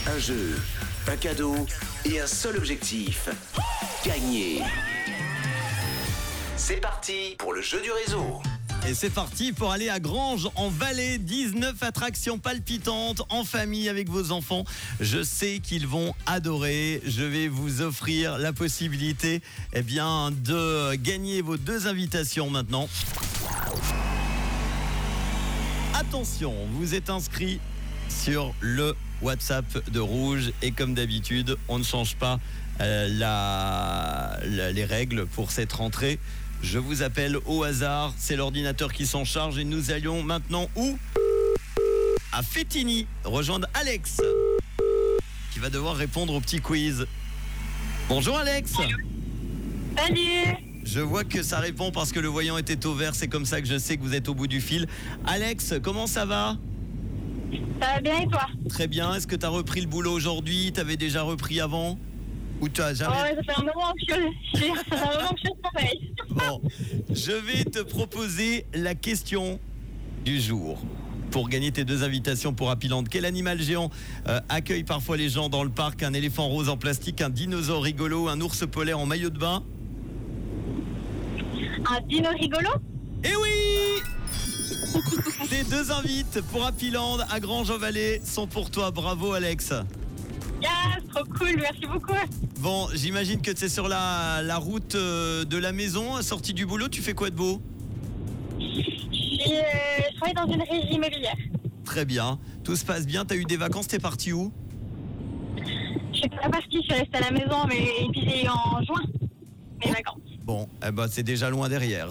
Un jeu, un cadeau et un seul objectif. Gagner. C'est parti pour le jeu du réseau. Et c'est parti pour aller à Granges en Valais. 19 attractions palpitantes en famille avec vos enfants. Je sais qu'ils vont adorer. Je vais vous offrir la possibilité de gagner vos 2 invitations maintenant. Attention, vous êtes inscrits sur le WhatsApp de Rouge et comme d'habitude, on ne change pas les règles pour cette rentrée. Je vous appelle au hasard, c'est l'ordinateur qui s'en charge et nous allons maintenant où ? À Fétigny, rejoindre Alex qui va devoir répondre au petit quiz. Bonjour Alex. Salut. Je vois que ça répond parce que le voyant était au vert, c'est comme ça que je sais que vous êtes au bout du fil. Alex, comment ça va ? Ça va bien et toi ? Très bien, est-ce que tu as repris le boulot aujourd'hui ? Tu avais déjà repris avant ? Ou tu as jamais... Ouais, ça fait un moment que je travaille. Bon, je vais te proposer la question du jour. Pour gagner tes 2 invitations pour Happy Land. Quel animal géant accueille parfois les gens dans le parc ? Un éléphant rose en plastique, un dinosaure rigolo, un ours polaire en maillot de bain ? Un dino rigolo ? Eh oui ! Tes 2 invites pour Happy Land à Granges-en-Valais sont pour toi. Bravo Alex. Yes, trop cool, merci beaucoup. Bon, j'imagine que tu es sur la route de la maison, sortie du boulot. Tu fais quoi de beau ? Je travaille dans une régie immobilière. Très bien. Tout se passe bien. T'as eu des vacances. T'es parti où ? Je suis pas partie, je suis restée à la maison, mais et puis j'ai en juin mes vacances. Bon, c'est déjà loin derrière.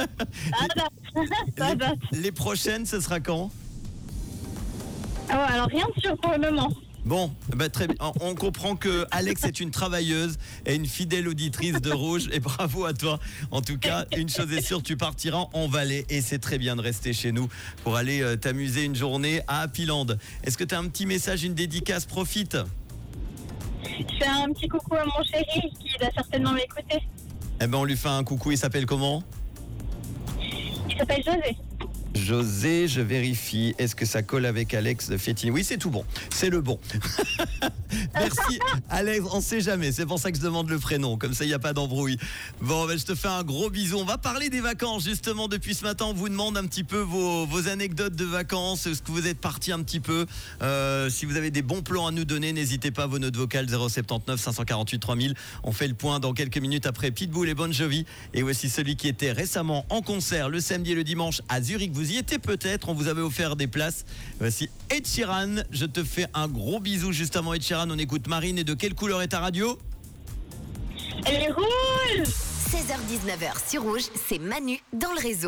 Ça date. Les prochaines, ce sera quand ? Oh, alors rien de sûr pour le moment. Bon, très bien. On comprend que Alex est une travailleuse et une fidèle auditrice de Rouge. Et bravo à toi. En tout cas, une chose est sûre, tu partiras en Valais. Et c'est très bien de rester chez nous pour aller t'amuser une journée à Happy Land. Est-ce que tu as un petit message, une dédicace ? Profite. Je fais un petit coucou à mon chéri qui va certainement m'écouter. On lui fait un coucou. Il s'appelle comment ? Il s'appelle José. José, je vérifie. Est-ce que ça colle avec Alex de Fétigny ? Oui, c'est tout bon. C'est le bon. Merci Alex, on sait jamais. C'est pour ça que je demande le prénom. Comme ça, il n'y a pas d'embrouille. Bon, je te fais un gros bisou. On va parler des vacances. Justement, depuis ce matin, on vous demande un petit peu vos anecdotes de vacances. Est-ce que vous êtes partis un petit peu ? Si vous avez des bons plans à nous donner, n'hésitez pas. Vos notes vocales 079 548 3000. On fait le point dans quelques minutes après Pitbull et Bon Jovi. Et voici celui qui était récemment en concert le samedi et le dimanche à Zurich. Vous y étiez peut-être, on vous avait offert des places. Voici Ed Sheeran, je te fais un gros bisou juste avant Ed Sheeran. On écoute Marine. Et de quelle couleur est ta radio ? Elle est rouge. 16h-19h sur Rouge, c'est Manu dans le réseau.